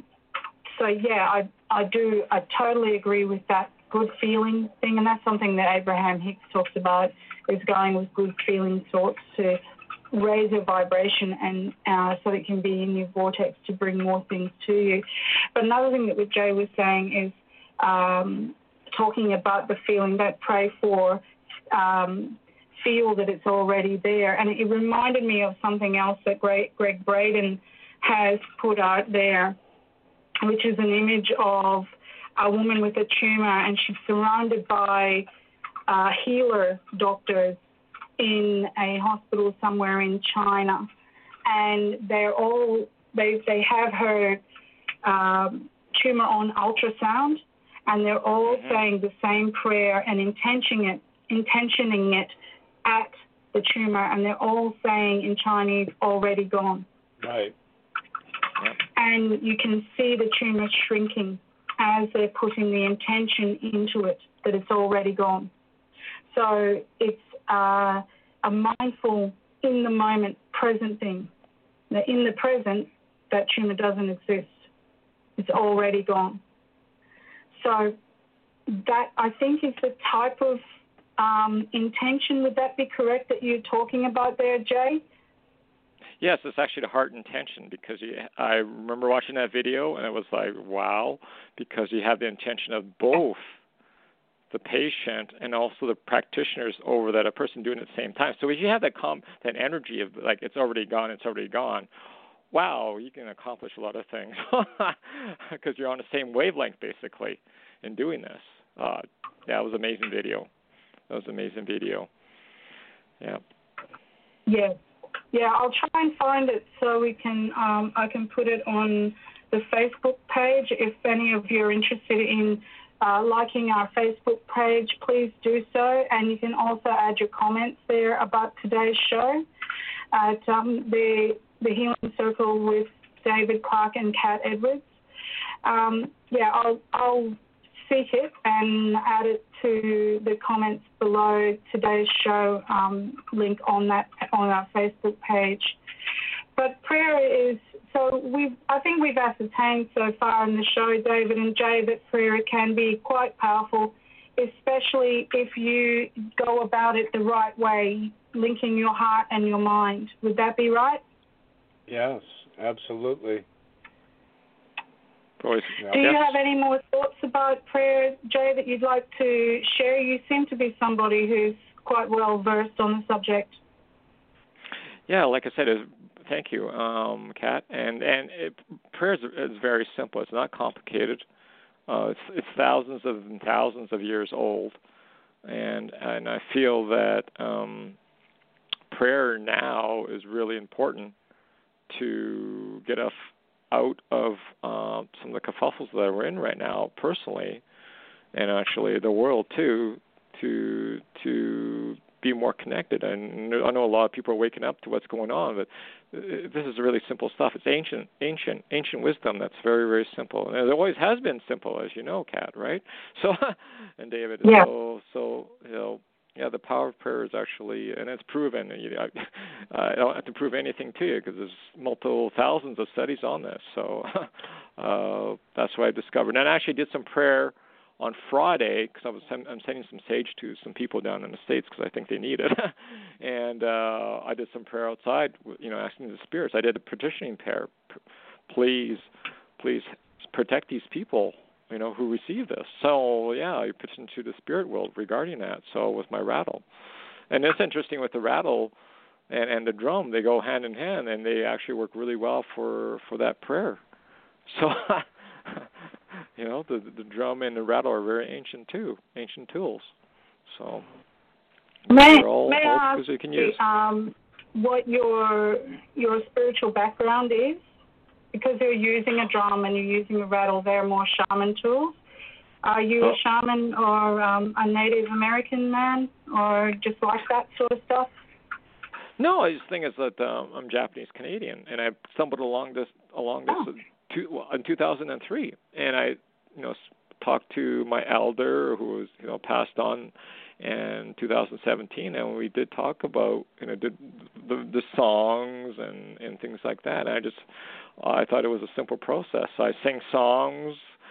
Speaker 3: I totally agree with that good feeling thing, and that's something that Abraham Hicks talks about, is going with good feeling thoughts to raise your vibration and so that it can be in your vortex to bring more things to you. But another thing that Jay was saying is talking about the feeling that pray for, feel that it's already there. And it reminded me of something else that Greg Braden has put out there, which is an image of a woman with a tumor, and she's surrounded by healer doctors in a hospital somewhere in China. And they have her tumor on ultrasound, and they're all saying the same prayer and intentioning it at the tumor, and they're all saying in Chinese, already gone.
Speaker 2: Right.
Speaker 3: Yep. And you can see the tumor shrinking as they're putting the intention into it, that it's already gone. So it's a mindful, in the moment, present thing. That in the present, that tumor doesn't exist. It's already gone. So that, I think, is the type of intention. Would that be correct that you're talking about there, Jay?
Speaker 4: Yes, it's actually the heart intention, because I remember watching that video, and it was like, wow, because you have the intention of both the patient and also the practitioners over that a person doing it at the same time. So if you have that energy of like, it's already gone, wow, you can accomplish a lot of things because you're on the same wavelength basically in doing this. It was an amazing video. Yeah.
Speaker 3: Yes. Yeah, I'll try and find it so we can. I can put it on the Facebook page. If any of you are interested in liking our Facebook page, please do so. And you can also add your comments there about today's show at the Healing Circle with David Clark and Kat Edwards. I'll seek it and add it to the comments below today's show link on our Facebook page. But prayer is, I think we've ascertained so far in the show, David and Jay, that prayer can be quite powerful, especially if you go about it the right way, linking your heart and your mind. Would that be right?
Speaker 2: Yes, absolutely.
Speaker 4: Do
Speaker 3: you have any more thoughts about prayer, Jay, that you'd like to share? You seem to be somebody who's quite well versed on the subject.
Speaker 4: Yeah, like I said, thank you, Kat. And prayer is very simple. It's not complicated. It's thousands and thousands of years old, and I feel that prayer now is really important to get us out of some of the kerfuffles that we're in right now, personally, and actually the world too, to be more connected. And I know a lot of people are waking up to what's going on, but this is really simple stuff. It's ancient wisdom that's very, very simple, and it always has been simple, as you know, Kat, right? So, and David,
Speaker 3: yeah.
Speaker 4: So yeah, the power of prayer is actually, and it's proven. I don't have to prove anything to you because there's multiple thousands of studies on this. So that's what I discovered. And I actually did some prayer on Friday because I'm sending some sage to some people down in the States because I think they need it. And I did some prayer outside, asking the spirits. I did a petitioning prayer. Please protect these people, who receive this. So, yeah, I petitioned to the spirit world regarding that, so with my rattle. And it's interesting with the rattle and the drum, they go hand in hand, and they actually work really well for that prayer. So, the drum and the rattle are very ancient tools. So,
Speaker 3: may
Speaker 4: I
Speaker 3: ask
Speaker 4: you can use.
Speaker 3: What your spiritual background is? Because you're using a drum and you're using a rattle, they're more shaman tools. Are you a shaman or a Native American man or just like that sort of stuff?
Speaker 4: No, the thing is that I'm Japanese Canadian, and I stumbled along this in 2003, and I talked to my elder who was passed on in 2017, and we did talk about the songs and things like that. And I thought it was a simple process. So I sing songs,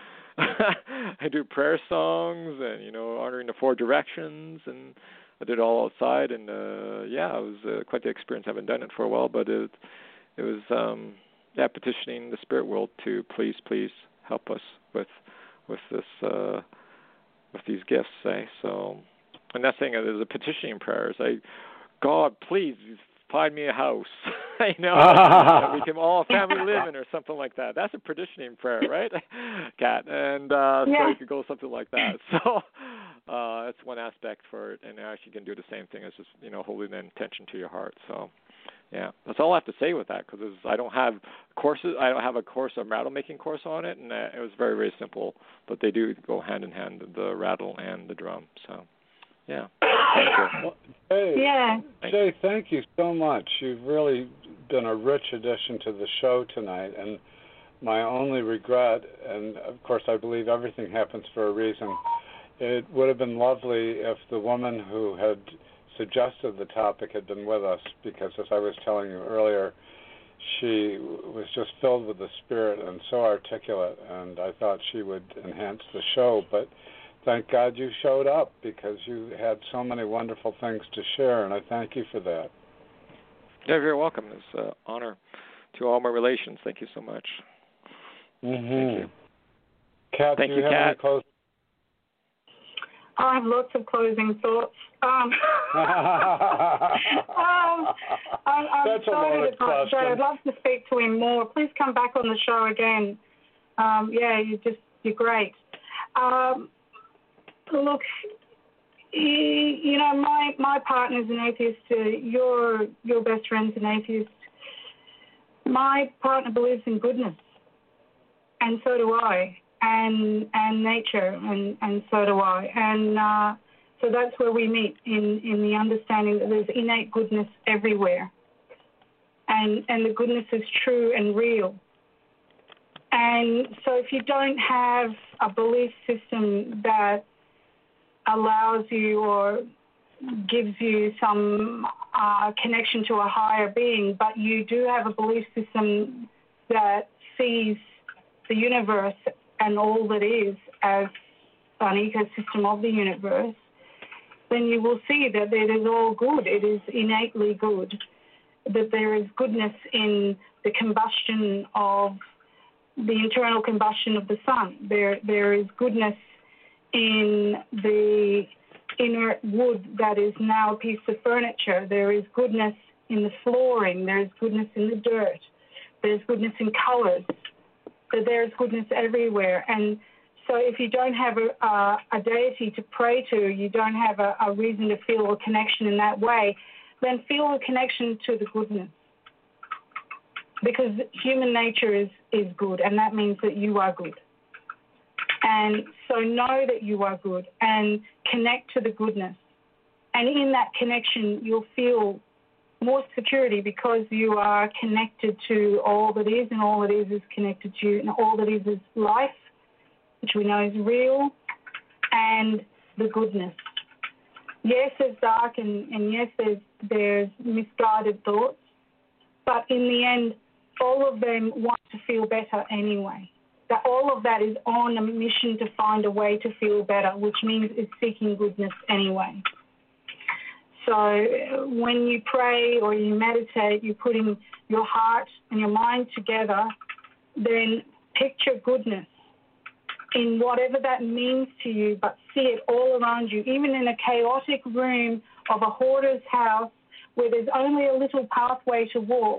Speaker 4: I do prayer songs, and honoring the four directions, and I did it all outside. And it was quite the experience. I haven't done it for a while, but it was petitioning the spirit world to please help us with this with these gifts. So. And that thing is a petitioning prayer. It's like, God, please find me a house, that we can all family live in or something like that. That's a petitioning prayer, right, Kat? And so you could go something like that. So that's one aspect for it. And actually you can do the same thing as just, holding the intention to your heart. So, yeah, that's all I have to say with that because I don't have courses. I don't have a course, a rattle making course on it, and it was very, very simple. But they do go hand in hand, the rattle and the drum. So. Yeah. Thank you.
Speaker 2: Well, Jay, thank you so much. You've really been a rich addition to the show tonight. And my only regret, and of course I believe everything happens for a reason, it would have been lovely if the woman who had suggested the topic had been with us, because as I was telling you earlier, she was just filled with the spirit and so articulate, and I thought she would enhance the show. But thank God you showed up because you had so many wonderful things to share, and I thank you for that.
Speaker 4: You're very welcome. It's an honor to all my relations. Thank you so much.
Speaker 2: Mm-hmm.
Speaker 4: Thank you.
Speaker 2: Kat,
Speaker 4: thank
Speaker 2: do you have
Speaker 4: Kat.
Speaker 2: any closing?
Speaker 3: I have lots of closing thoughts. I'm
Speaker 2: That's a loaded question.
Speaker 3: I'd love to speak to him more. Please come back on the show again. You're great. Look, you know, my partner's an atheist. Your best friend's an atheist. My partner believes in goodness, and so do I, and nature, and so do I, and so that's where we meet in the understanding that there's innate goodness everywhere, and the goodness is true and real. And so if you don't have a belief system that allows you or gives you some connection to a higher being, but you do have a belief system that sees the universe and all that is as an ecosystem of the universe, then you will see that it is all good. It is innately good, that there is goodness in the combustion of the internal combustion of the sun. There is goodness in the inert wood that is now a piece of furniture. There is goodness in the flooring. There is goodness in the dirt. There's goodness in colors. So there's goodness everywhere. And so if you don't have a deity to pray to, you don't have a reason to feel a connection in that way, then feel a connection to the goodness. Because human nature is good, and that means that you are good. And so know that you are good and connect to the goodness. And in that connection, you'll feel more security because you are connected to all that is, and all that is connected to you, and all that is life, which we know is real, and the goodness. Yes, there's dark, and yes, there's misguided thoughts, but in the end, all of them want to feel better anyway. That all of that is on a mission to find a way to feel better, which means it's seeking goodness anyway. So when you pray or you meditate, you're putting your heart and your mind together, then picture goodness in whatever that means to you, but see it all around you, even in a chaotic room of a hoarder's house where there's only a little pathway to walk.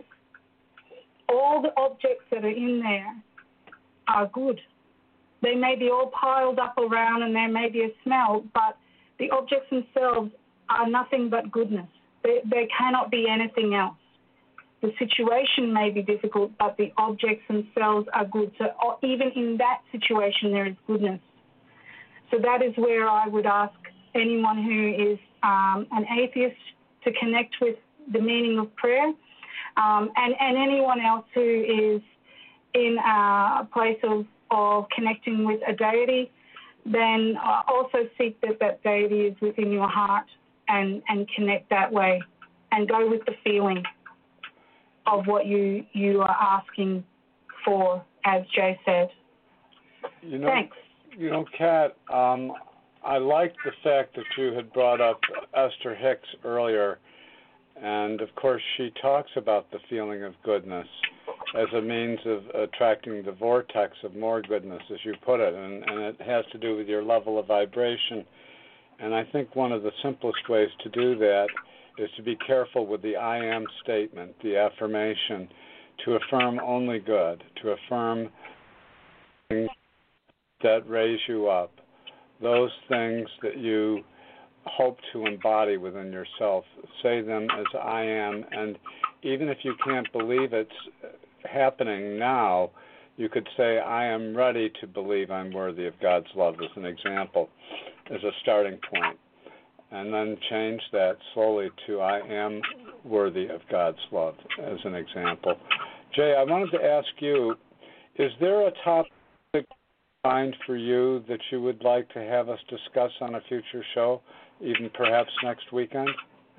Speaker 3: All the objects that are in there are good. They may be all piled up around and there may be a smell, but the objects themselves are nothing but goodness. They cannot be anything else. The situation may be difficult, but the objects themselves are good. So even in that situation, there is goodness. So that is where I would ask anyone who is an atheist to connect with the meaning of prayer, and anyone else who is in a place of connecting with a deity, then also seek that deity is within your heart and connect that way and go with the feeling of what you are asking for, as Jay said. Thanks.
Speaker 2: You know, Kat, I liked the fact that you had brought up Esther Hicks earlier, and of course she talks about the feeling of goodness as a means of attracting the vortex of more goodness, as you put it, and it has to do with your level of vibration. And I think one of the simplest ways to do that is to be careful with the I am statement, the affirmation, to affirm only good, to affirm things that raise you up, those things that you hope to embody within yourself. Say them as I am, and even if you can't believe it's happening now, you could say, I am ready to believe I'm worthy of God's love, as an example, as a starting point. And then change that slowly to I am worthy of God's love, as an example. Jay, I wanted to ask you, is there a topic in mind for you that you would like to have us discuss on a future show, even perhaps next weekend?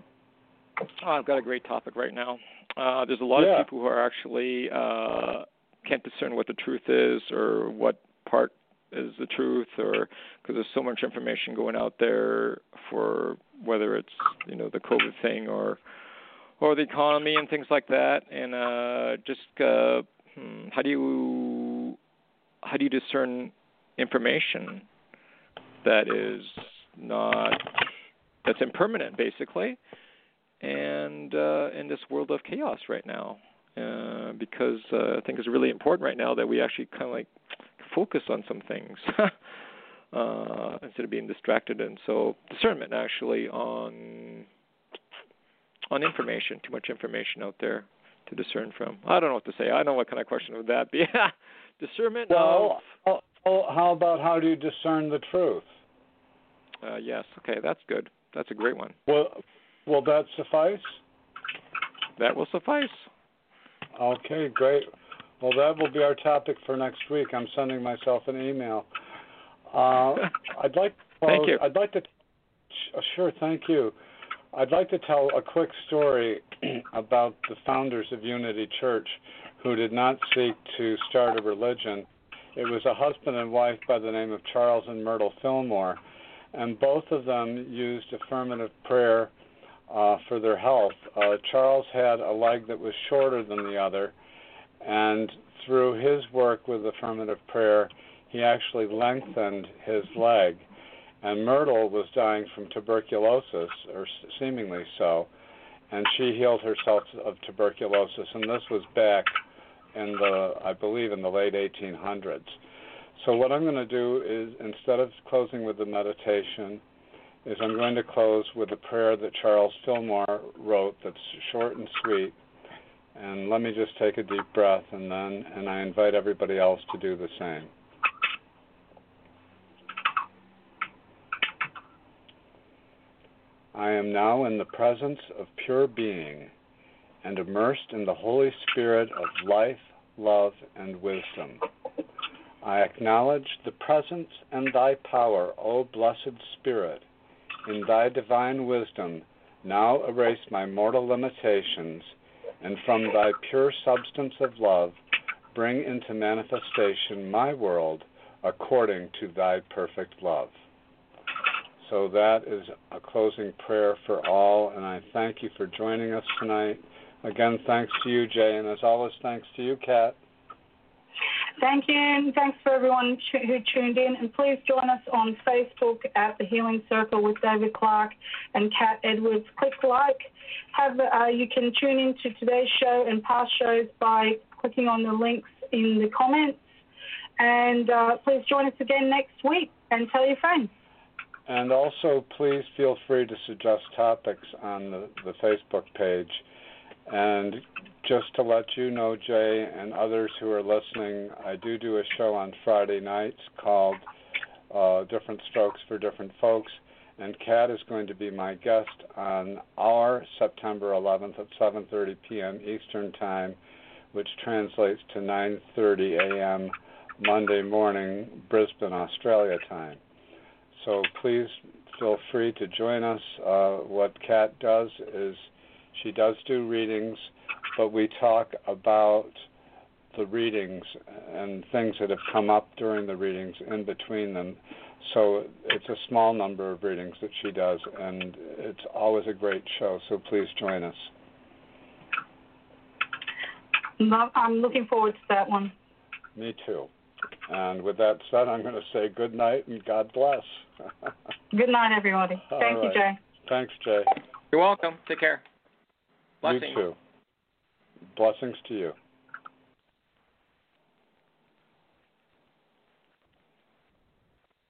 Speaker 4: Oh, I've got a great topic right now. There's a lot of people who are actually can't discern what the truth is or what part is the truth, or because there's so much information going out there for whether it's the COVID thing or the economy and things like that, and how do you discern information that's impermanent, basically, and in this world of chaos right now, because I think it's really important right now that we actually kind of like focus on some things. instead of being distracted. And so discernment actually on information, too much information out there to discern from. I don't know what to say. I know what kind of question would that be. Discernment
Speaker 2: well, how about how do you discern the truth?
Speaker 4: Yes. Okay, that's good. That's a great one.
Speaker 2: Will that suffice?
Speaker 4: That will suffice.
Speaker 2: Okay, great. Well, that will be our topic for next week. I'm sending myself an email. I'd like to close,
Speaker 4: thank you.
Speaker 2: I'd like to. Sure, thank you. I'd like to tell a quick story about the founders of Unity Church who did not seek to start a religion. It was a husband and wife by the name of Charles and Myrtle Fillmore, and both of them used affirmative prayer for their health. Charles had a leg that was shorter than the other, and through his work with affirmative prayer, he actually lengthened his leg. And Myrtle was dying from tuberculosis, or seemingly so, and she healed herself of tuberculosis, and this was back in I believe in the late 1800s. So what I'm going to do is, instead of closing with the meditation, is I'm going to close with a prayer that Charles Fillmore wrote that's short and sweet. And let me just take a deep breath, and I invite everybody else to do the same. I am now in the presence of pure being and immersed in the Holy Spirit of life, love, and wisdom. I acknowledge the presence and thy power, O blessed Spirit. In thy divine wisdom, now erase my mortal limitations, and from thy pure substance of love, bring into manifestation my world according to thy perfect love. So that is a closing prayer for all, and I thank you for joining us tonight. Again, thanks to you, Jay, and as always, thanks to you, Kat.
Speaker 3: Thank you, and thanks for everyone who tuned in. And please join us on Facebook at The Healing Circle with David Clark and Kat Edwards. Click like. You can tune in to today's show and past shows by clicking on the links in the comments. And please join us again next week, and tell your friends.
Speaker 2: And also, please feel free to suggest topics on the Facebook page. And just to let you know, Jay, and others who are listening, I do a show on Friday nights called Different Strokes for Different Folks. And Kat is going to be my guest on our September 11th at 7:30 p.m. Eastern Time, which translates to 9:30 a.m. Monday morning, Brisbane, Australia time. So please feel free to join us. What Kat does is she does do readings, but we talk about the readings and things that have come up during the readings in between them. So it's a small number of readings that she does, and it's always a great show, so please join us.
Speaker 3: I'm looking forward to that one.
Speaker 2: Me too. And with that said, I'm going to say good night and God bless.
Speaker 3: Good night, everybody. Thank you, Jay.
Speaker 2: Thanks, Jay.
Speaker 4: You're welcome. Take care. Blessings.
Speaker 2: You too. Blessings to you.